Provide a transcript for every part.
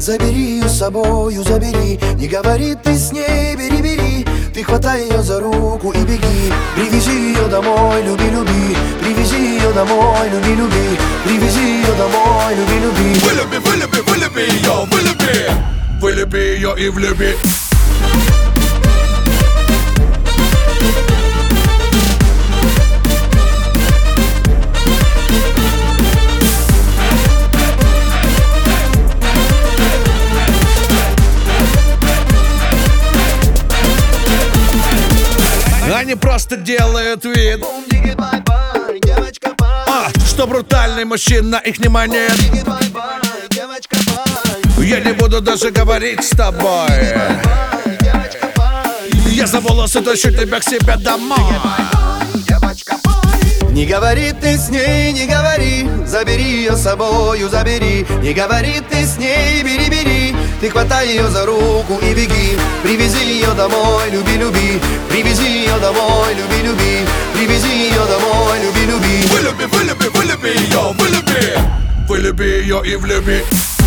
забери ее с собою, забери. Не говори ты с ней, бери, бери. Ты хватай ее за руку и беги. Привези ее домой, люби, люби. Привези ее домой, люби, люби. Привези ее домой, люби, люби. Вылюби, вылюби, вылюби ее, вылюби. Вылюби ее и влюби. Они просто делают вид, что брутальный мужчина их не манит. Я не буду даже говорить с тобой. Я за волосы тащу тебя к себе домой. Не говори ты с ней, не говори. Забери ее с собою, забери. Не говори ты с ней, бери, бери. Ты хватай ее за руку и беги. Привези ее домой, люби, люби. Привези ее домой, люби, люби. Привези ее домой, люби, люби. Вылюби, вылюби, вылюби ее, вылюби. Вылюби ее и влюби.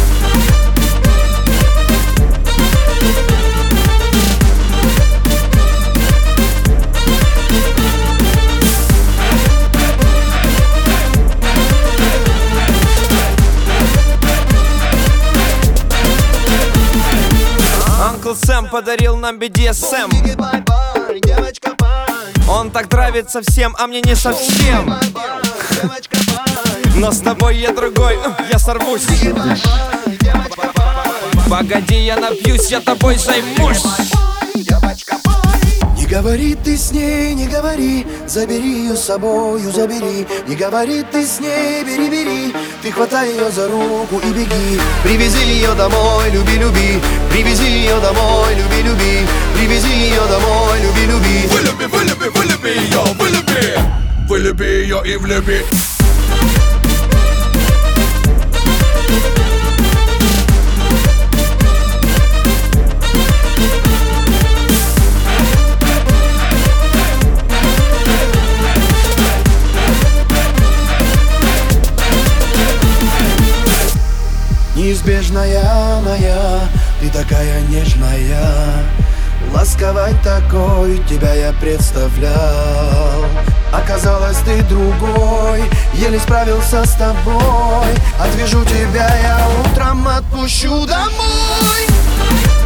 Uncle Сэм подарил нам BDSM. Он так нравится всем, а мне не совсем. Но с тобой я другой, я сорвусь. Погоди, я напьюсь, я тобой займусь. Не говори ты с ней, не говори. Забери ее с собою, забери. Не говори ты с ней, бери, бери. Ты хватай ее за руку и беги. Привези ее домой, люби, люби. Привези ее домой, люби, люби. Привези ее домой, люби, люби. Вылюби, вылюби, вылюби ее, вылюби. Вылюби ее и влюби. Неизбежная моя, ты такая нежная. Ласковой такой тебя я представлял. Оказалось, ты другой, еле справился с тобой. Отвяжу тебя я утром, отпущу домой.